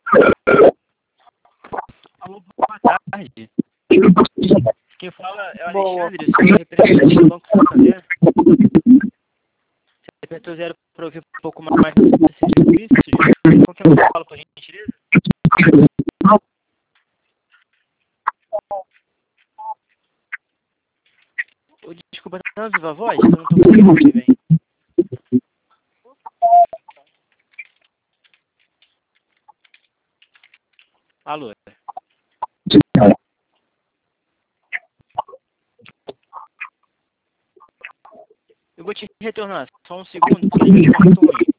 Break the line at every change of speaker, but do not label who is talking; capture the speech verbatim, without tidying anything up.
Alô, boa tarde. Quem fala é o Alexandre, eu sou representante do Banco Santander. Você apertou zero para ouvir um pouco mais dos serviços. Com quem eu falo, por gentileza? Oh, desculpa, tá na viva voz? Eu não tô conseguindo ouvir bem. Alô? Eu vou te retornar, só um segundo, porque é muito ruim.